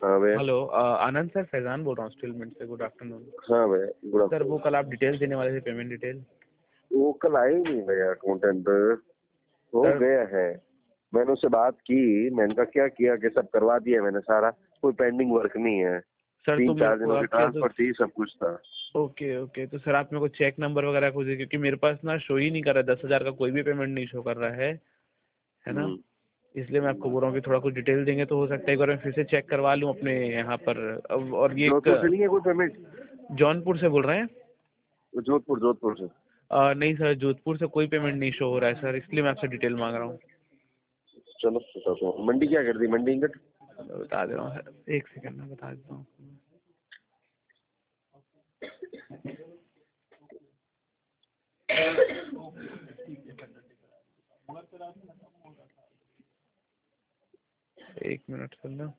हाँ भैया। हेलो आनंद सर, फैजान बोल रहा हूँ स्टीलमेंट से। Good afternoon. हाँ भैया, गुड सर वो आफ्टरनून। कल आप डिटेल देने वाले थे, पेमेंट डिटेल। वो कल आई नहीं भैया, अकाउंटेंट हो सर गया है। मैंने उससे बात की, मैंने कहा क्या किया कि सब करवा दिया मैंने सारा, कोई पेंडिंग वर्क नहीं है। सर तो मेरे 3-4 को दिनों की आपके ट्रांसफर थी, सब कुछ था। ओके ओके, तो सर आप मेरे को चेक नंबर वगैरह कुछ दे, क्योंकि मेरे पास ना शो ही नहीं कर रहा है, 10,000 का कोई भी पेमेंट नहीं शो कर रहा है ना। हम्म। इसलिए मैं आपको बोल रहा हूँ कि थोड़ा कुछ डिटेल देंगे तो हो सकता है एक बार मैं फिर से चेक करवा लूँ अपने यहाँ पर। और ये जोधपुर से नहीं है कोई पेमेंट? जौनपुर से बोल रहे हैं? जोधपुर से। नहीं सर, जोधपुर से कोई पेमेंट नहीं शो हो रहा है सर, इसलिए मैं आपसे डिटेल मांग रहा हूँ। चलो बताता हूँ। मंडी क्या कर दी? मंडी इंगट। मैं बता दे रहा हूँ सर, एक सेकंड में बता देता हूँ। एक मिनट सर ना।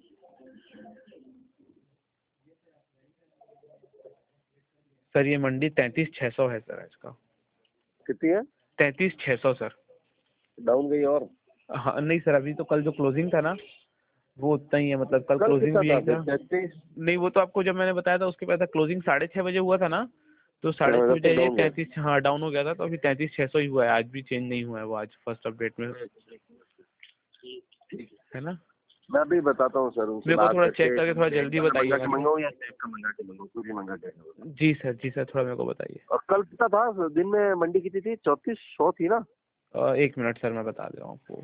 सर ये मंडी 33,600 है सर आज का। कितनी है? 33,600 सर। डाउन गई और? हाँ नहीं सर, अभी तो कल जो क्लोजिंग था ना वो उतना ही है, मतलब कल कल क्लोजिंग कितना भी था यही फिर? था। 33? नहीं वो तो आपको जब मैंने बताया था उसके बाद क्लोजिंग 6:30 बजे हुआ था ना, तो 6:30 जब बजे तक ये डाउन गया। 33, हाँ डाउन हो गया था, तो अभी 33,600 ही हुआ है, आज भी चेंज नहीं हुआ है वो, आज फर्स्ट अपडेट में है ना। मैं भी बताता हूँ सर, उनसे मेरे को बात थोड़ा चेक करके। करके थोड़ा जल्दी मंगा बताइएगा के सर। मंगाऊँ या सेब का मंगा के मंगाऊँ? कुछ ही मंगा के मंगाऊँ। जी सर थोड़ा मेरे को बताइए। और कल कितना था दिन में? मंडी कितनी थी? 3400 थी ना? एक मिनट सर, मैं बता दे रहा हूँ आपको।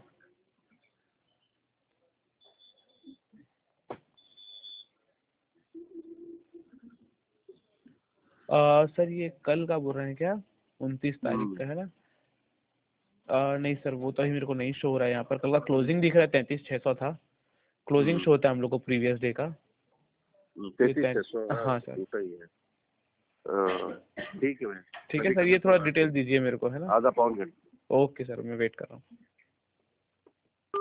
सर ये कल का बोल रहे हैं क्या? 29 तारीख का है ना। नहीं सर, वो तो ही मेरे को नहीं शो हो रहा है यहाँ पर। कल का क्लोजिंग दिख रहा है 33,600 था, क्लोजिंग शो होता है हम लोग को प्रीवियस डे का। तो ये 33,600। हाँ सर। छोटा ही है। हाँ, ठीक है। ठीक मैं है भी सर, कर ये लेता थोड़ा हूँ बात। डिटेल दीजिए मेरे को, है ना। आधा पौन घंटे। ओके सर, मैं वेट कर रहा हूँ।